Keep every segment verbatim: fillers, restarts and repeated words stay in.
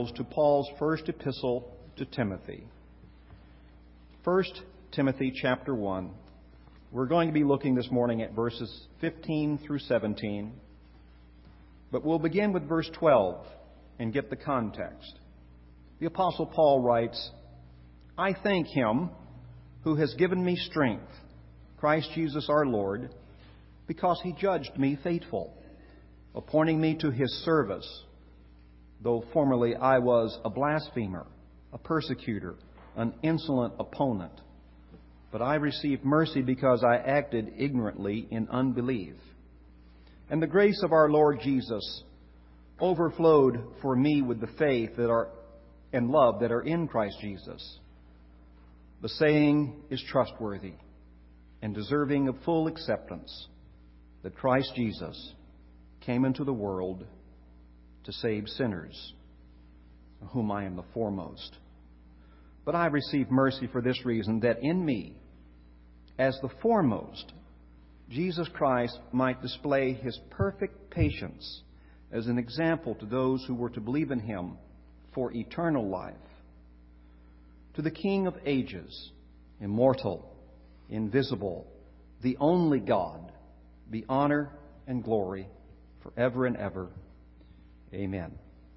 To Paul's first epistle to Timothy. First Timothy chapter one. We're going to be looking this morning at verses fifteen through seventeen, but we'll begin with verse twelve and get the context. The Apostle Paul writes, "I thank Him who has given me strength, Christ Jesus our Lord, because He judged me faithful, appointing me to His service, though formerly I was a blasphemer, a persecutor, an insolent opponent. But I received mercy because I acted ignorantly in unbelief. And the grace of our Lord Jesus overflowed for me with the faith that are and love that are in Christ Jesus. The saying is trustworthy and deserving of full acceptance, that Christ Jesus came into the world to save sinners, of whom I am the foremost. But I received mercy for this reason, that in me, as the foremost, Jesus Christ might display His perfect patience as an example to those who were to believe in Him for eternal life. To the King of ages, immortal, invisible, the only God, be honor and glory forever and ever. Amen."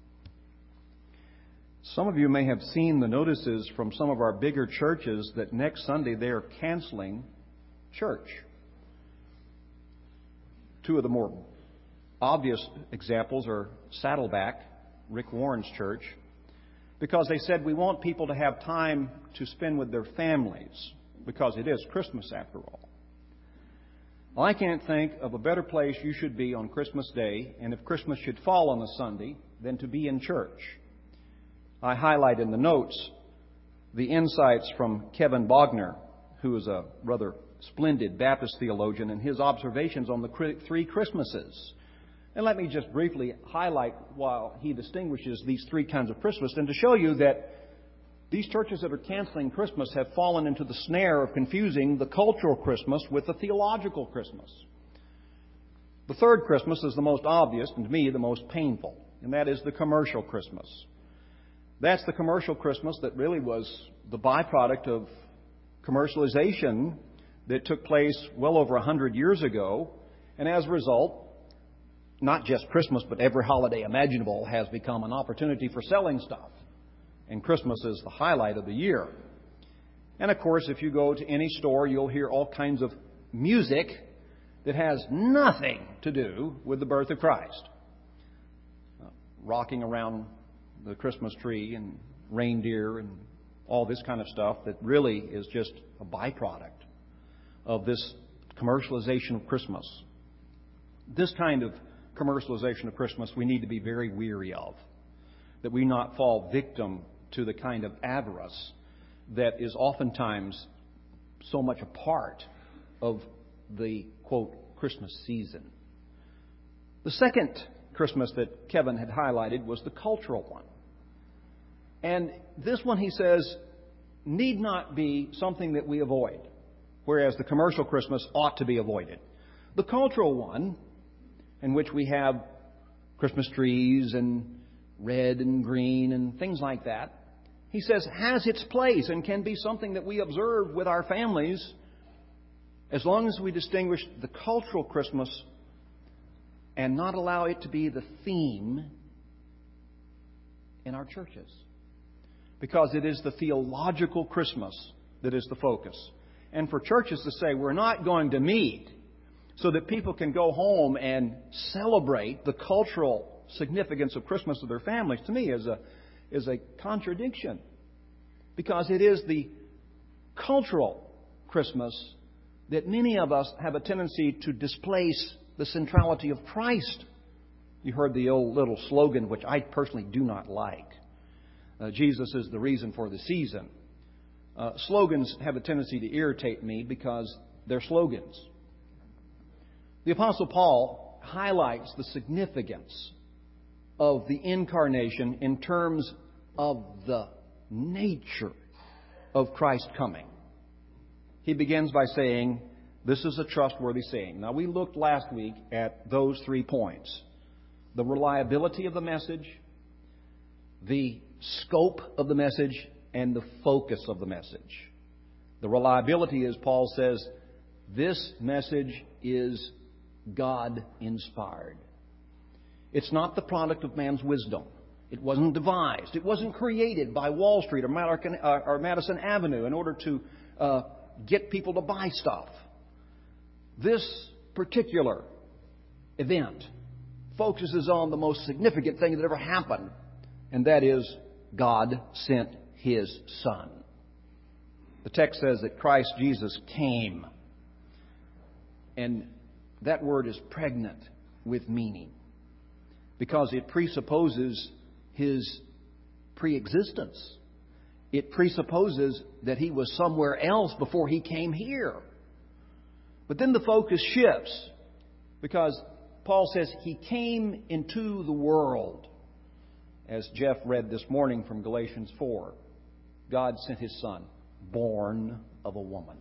Some of you may have seen the notices from some of our bigger churches that next Sunday they are canceling church. Two of the more obvious examples are Saddleback, Rick Warren's church, because they said we want people to have time to spend with their families, because it is Christmas after all. Well, I can't think of a better place you should be on Christmas Day, and if Christmas should fall on a Sunday, than to be in church. I highlight in the notes the insights from Kevin Bogner, who is a rather splendid Baptist theologian, and his observations on the three Christmases. And let me just briefly highlight while he distinguishes these three kinds of Christmas, and to show you that these churches that are canceling Christmas have fallen into the snare of confusing the cultural Christmas with the theological Christmas. The third Christmas is the most obvious, and to me the most painful, and that is the commercial Christmas. That's the commercial Christmas that really was the byproduct of commercialization that took place well over a hundred years ago, and as a result, not just Christmas, but every holiday imaginable has become an opportunity for selling stuff. And Christmas is the highlight of the year. And of course, if you go to any store, you'll hear all kinds of music that has nothing to do with the birth of Christ. Uh, rocking around the Christmas tree and reindeer and all this kind of stuff that really is just a byproduct of this commercialization of Christmas. This kind of commercialization of Christmas we need to be very weary of, that we not fall victim to the kind of avarice that is oftentimes so much a part of the, quote, Christmas season. The second Christmas that Kevin had highlighted was the cultural one. And this one, he says, need not be something that we avoid, whereas the commercial Christmas ought to be avoided. The cultural one, in which we have Christmas trees and red and green and things like that, he says has its place and can be something that we observe with our families as long as we distinguish the cultural Christmas and not allow it to be the theme in our churches. Because it is the theological Christmas that is the focus. And for churches to say we're not going to meet so that people can go home and celebrate the cultural significance of Christmas with their families, to me is a is a contradiction. Because it is the cultural Christmas that many of us have a tendency to displace the centrality of Christ. You heard the old little slogan, which I personally do not like. Uh, Jesus is the reason for the season. Uh, slogans have a tendency to irritate me because they're slogans. The Apostle Paul highlights the significance of the incarnation in terms of the nature of Christ's coming. He begins by saying, this is a trustworthy saying. Now, we looked last week at those three points. The reliability of the message, the scope of the message and the focus of the message. The reliability is, Paul says, this message is God-inspired. It's not the product of man's wisdom. It wasn't devised. It wasn't created by Wall Street or Madison Avenue in order to uh, get people to buy stuff. This particular event focuses on the most significant thing that ever happened, and that is God sent His Son. The text says that Christ Jesus came, and that word is pregnant with meaning because it presupposes His pre-existence. It presupposes that He was somewhere else before He came here. But then the focus shifts because Paul says He came into the world. As Jeff read this morning from Galatians four, God sent His Son, born of a woman.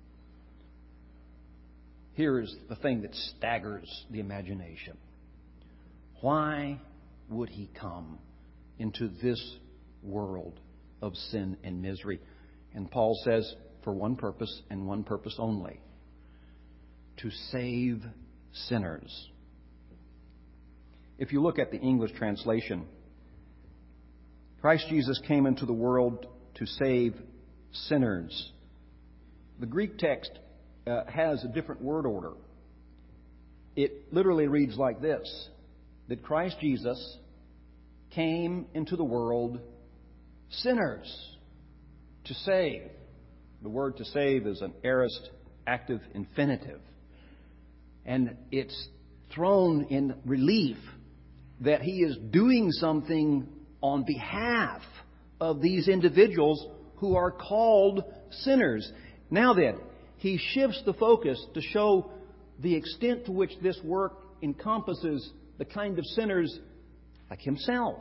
Here is the thing that staggers the imagination. Why would He come into this world of sin and misery? And Paul says, for one purpose and one purpose only: to save sinners. If you look at the English translation, Christ Jesus came into the world to save sinners. The Greek text uh, has a different word order. It literally reads like this: that Christ Jesus came into the world sinners to save. The word to save is an aorist active infinitive. And it's thrown in relief that He is doing something on behalf of these individuals who are called sinners. Now then, He shifts the focus to show the extent to which this work encompasses the kind of sinners like Himself.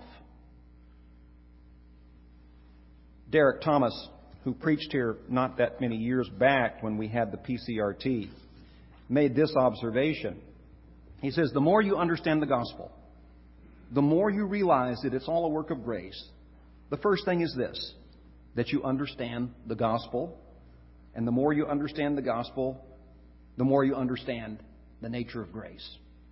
Derek Thomas, who preached here not that many years back when we had the P C R T, made this observation. He says, the more you understand the gospel, the more you realize that it's all a work of grace. The first thing is this: that you understand the gospel. And the more you understand the gospel, the more you understand the nature of grace.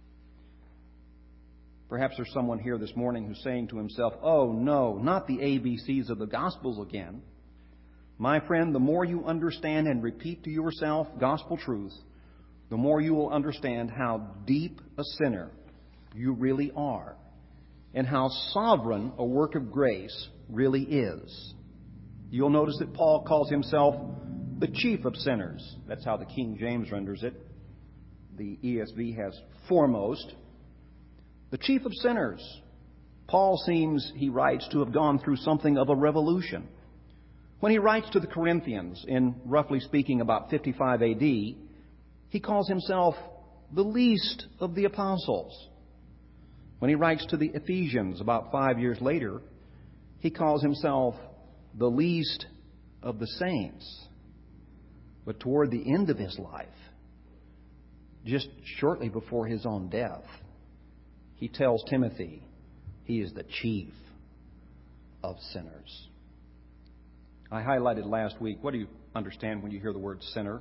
Perhaps there's someone here this morning who's saying to himself, oh no, not the A B Cs of the Gospels again. My friend, the more you understand and repeat to yourself gospel truth, the more you will understand how deep a sinner you really are and how sovereign a work of grace really is. You'll notice that Paul calls himself the chief of sinners. That's how the King James renders it. The E S V has foremost. The chief of sinners. Paul seems, he writes, to have gone through something of a revolution. When he writes to the Corinthians in, roughly speaking, about fifty-five A D, he calls himself the least of the apostles. When he writes to the Ephesians about five years later, he calls himself the least of the saints. But toward the end of his life, just shortly before his own death, he tells Timothy he is the chief of sinners. I highlighted last week, what do you understand when you hear the word sinner?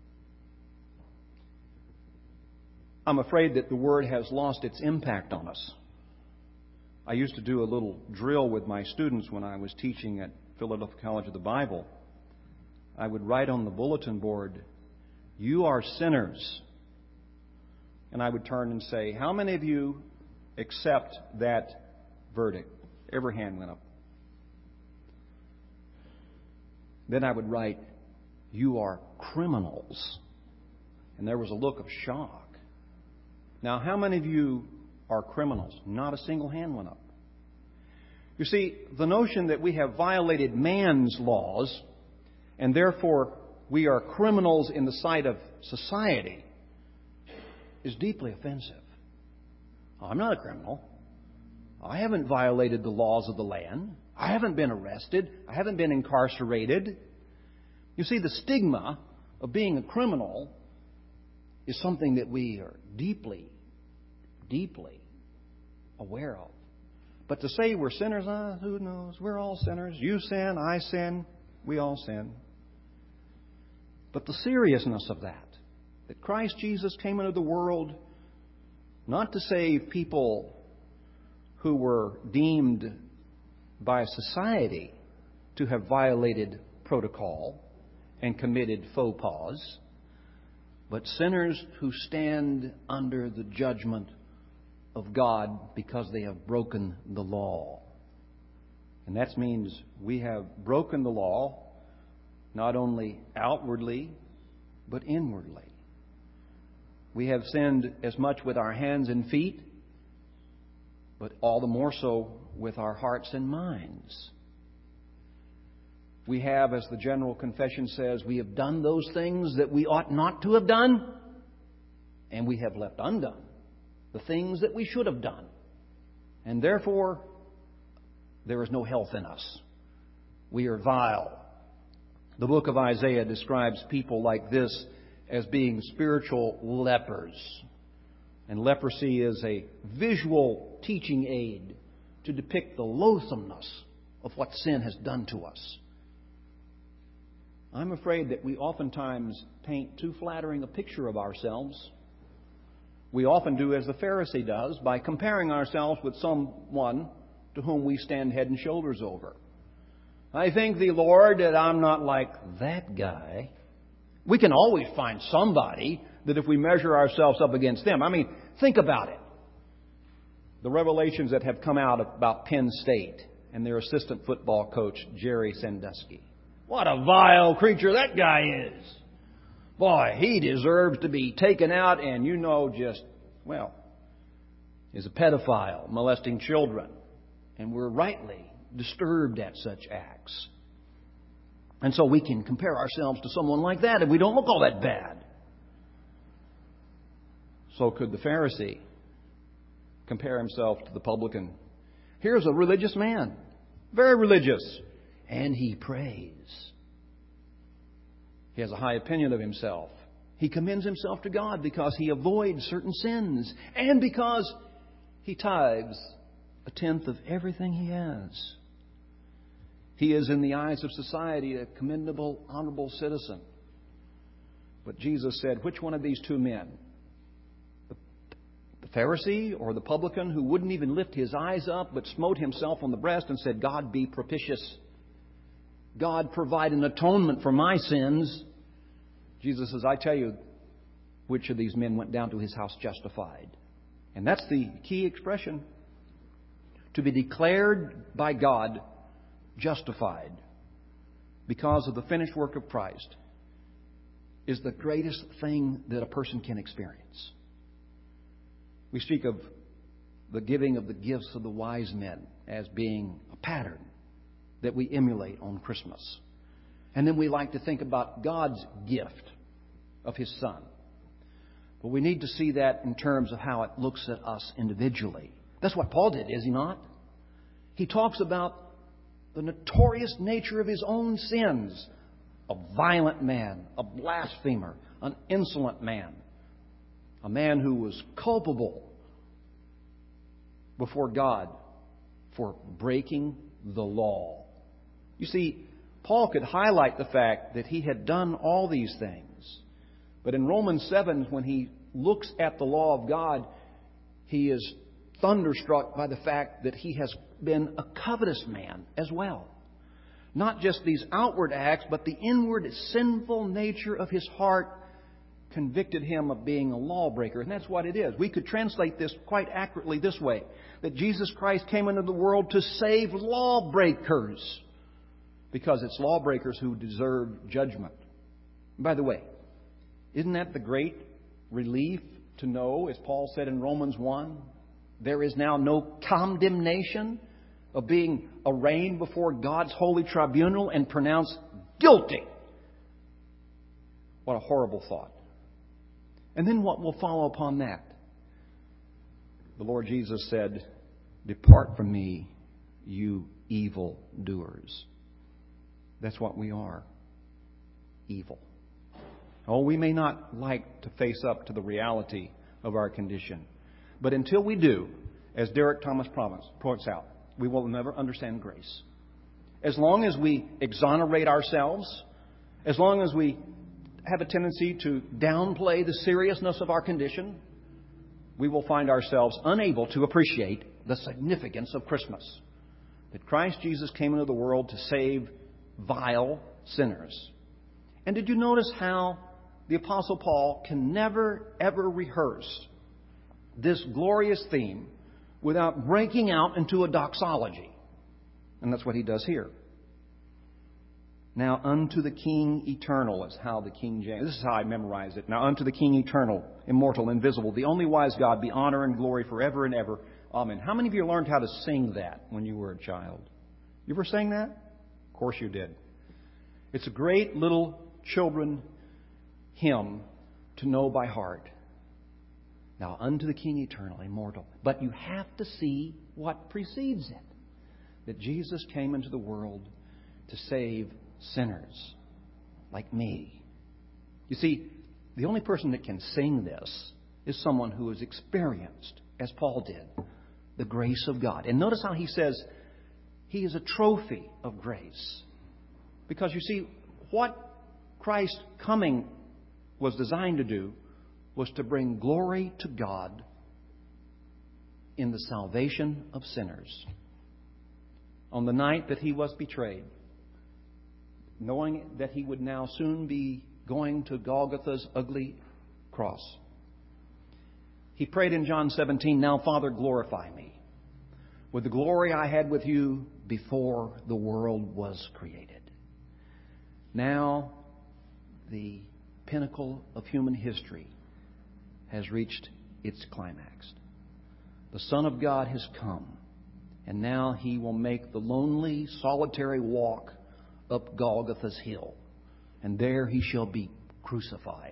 I'm afraid that the word has lost its impact on us. I used to do a little drill with my students when I was teaching at Philadelphia College of the Bible. I would write on the bulletin board, "You are sinners." And I would turn and say, how many of you accept that verdict? Every hand went up. Then I would write, "You are criminals." And there was a look of shock. Now, how many of you are criminals? Not a single hand went up. You see, the notion that we have violated man's laws and therefore we are criminals in the sight of society is deeply offensive. I'm not a criminal. I haven't violated the laws of the land. I haven't been arrested. I haven't been incarcerated. You see, the stigma of being a criminal is something that we are deeply, deeply aware of. But to say we're sinners, ah, who knows? We're all sinners. You sin, I sin, we all sin. But the seriousness of that, that Christ Jesus came into the world not to save people who were deemed by society to have violated protocol and committed faux pas, but sinners who stand under the judgment of God because they have broken the law. And that means we have broken the law not only outwardly, but inwardly. We have sinned as much with our hands and feet, but all the more so with our hearts and minds. We have, as the General Confession says, we have done those things that we ought not to have done, and we have left undone the things that we should have done. And therefore, there is no health in us. We are vile. The book of Isaiah describes people like this as being spiritual lepers. And leprosy is a visual teaching aid to depict the loathsomeness of what sin has done to us. I'm afraid that we oftentimes paint too flattering a picture of ourselves. We often do as the Pharisee does by comparing ourselves with someone to whom we stand head and shoulders over. I thank Thee, Lord, that I'm not like that guy. We can always find somebody that if we measure ourselves up against them. I mean, think about it. The revelations that have come out about Penn State and their assistant football coach, Jerry Sandusky. What a vile creature that guy is. Boy, he deserves to be taken out and, you know, just, well, is a pedophile molesting children. And we're rightly disturbed at such acts. And so we can compare ourselves to someone like that and we don't look all that bad. So could the Pharisee compare himself to the publican. Here's a religious man, very religious, and he prays. He has a high opinion of himself. He commends himself to God because he avoids certain sins and because he tithes a tenth of everything he has. He is, in the eyes of society, a commendable, honorable citizen. But Jesus said, which one of these two men? The, the Pharisee or the publican who wouldn't even lift his eyes up but smote himself on the breast and said, God be propitious. God provide an atonement for my sins. Jesus says, I tell you, which of these men went down to his house justified? And that's the key expression. To be declared by God justified because of the finished work of Christ is the greatest thing that a person can experience. We speak of the giving of the gifts of the wise men as being a pattern that we emulate on Christmas. And then we like to think about God's gift of His Son. But we need to see that in terms of how it looks at us individually. That's what Paul did, is he not? He talks about the notorious nature of his own sins. A violent man, a blasphemer, an insolent man. A man who was culpable before God for breaking the law. You see, Paul could highlight the fact that he had done all these things. But in Romans seven, when he looks at the law of God, he is thunderstruck by the fact that he has been a covetous man as well. Not just these outward acts, but the inward sinful nature of his heart convicted him of being a lawbreaker. And that's what it is. We could translate this quite accurately this way. That Jesus Christ came into the world to save lawbreakers. Because it's lawbreakers who deserve judgment. By the way, isn't that the great relief to know, as Paul said in Romans one, there is now no condemnation of being arraigned before God's holy tribunal and pronounced guilty. What a horrible thought. And then what will follow upon that? The Lord Jesus said, depart from me, you evil doers. That's what we are. Evil. Oh, we may not like to face up to the reality of our condition. But until we do, as Derek Thomas points out, we will never understand grace. As long as we exonerate ourselves, as long as we have a tendency to downplay the seriousness of our condition, we will find ourselves unable to appreciate the significance of Christmas. That Christ Jesus came into the world to save vile sinners. And did you notice how the Apostle Paul can never, ever rehearse this glorious theme without breaking out into a doxology? And that's what he does here. Now unto the King eternal is how the King James... This is how I memorize it. Now unto the King eternal, immortal, invisible, the only wise God, be honor and glory forever and ever. Amen. How many of you learned how to sing that when you were a child? You ever sang that? Of course you did. It's a great little children hymn to know by heart. Now unto the King eternal, immortal. But you have to see what precedes it. That Jesus came into the world to save sinners like me. You see, the only person that can sing this is someone who has experienced, as Paul did, the grace of God. And notice how he says he is a trophy of grace. Because you see, what Christ's coming was designed to do was to bring glory to God in the salvation of sinners. On the night that he was betrayed, knowing that he would now soon be going to Golgotha's ugly cross, he prayed in John seventeen, now, Father, glorify me with the glory I had with you before the world was created. Now, the pinnacle of human history has reached its climax. The Son of God has come, and now He will make the lonely, solitary walk up Golgotha's hill. And there He shall be crucified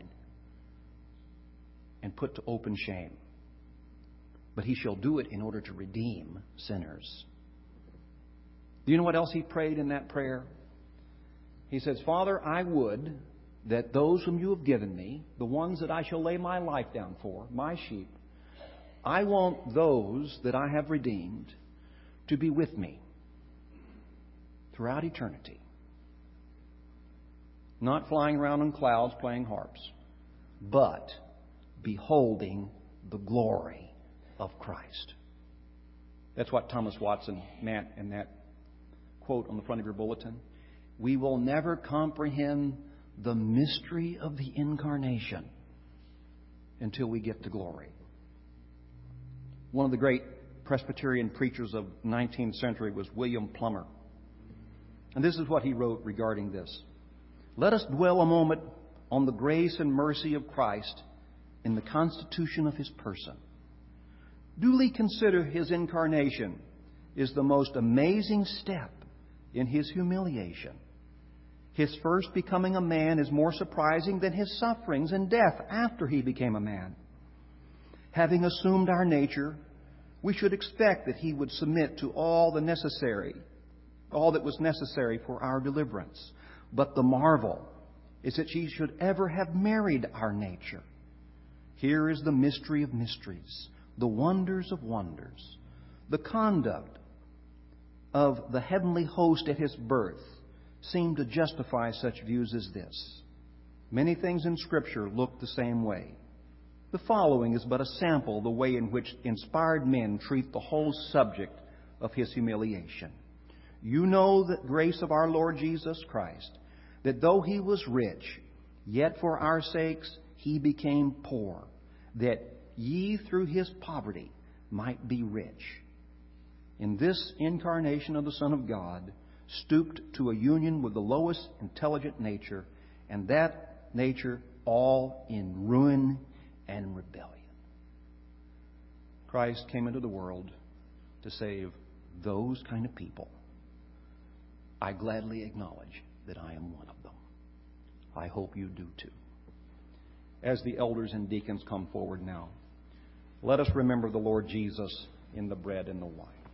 and put to open shame. But He shall do it in order to redeem sinners. Do you know what else He prayed in that prayer? He says, Father, I would that those whom you have given me, the ones that I shall lay my life down for, my sheep, I want those that I have redeemed to be with me throughout eternity. Not flying around in clouds playing harps, but beholding the glory of Christ. That's what Thomas Watson meant in that quote on the front of your bulletin. We will never comprehend the mystery of the incarnation until we get to glory. One of the great Presbyterian preachers of the nineteenth century was William Plummer. And this is what he wrote regarding this. Let us dwell a moment on the grace and mercy of Christ in the constitution of His person. Duly consider His incarnation is the most amazing step in His humiliation. His first becoming a man is more surprising than His sufferings and death after He became a man. Having assumed our nature, we should expect that He would submit to all the necessary, all that was necessary for our deliverance. But the marvel is that He should ever have married our nature. Here is the mystery of mysteries, the wonders of wonders, the conduct of the heavenly host at His birth seem to justify such views as this. Many things in Scripture look the same way. The following is but a sample of the way in which inspired men treat the whole subject of His humiliation. You know the grace of our Lord Jesus Christ, that though He was rich, yet for our sakes He became poor, that ye through His poverty might be rich. In this incarnation of the Son of God, stooped to a union with the lowest intelligent nature, and that nature all in ruin and rebellion. Christ came into the world to save those kind of people. I gladly acknowledge that I am one of them. I hope you do too. As the elders and deacons come forward now, let us remember the Lord Jesus in the bread and the wine.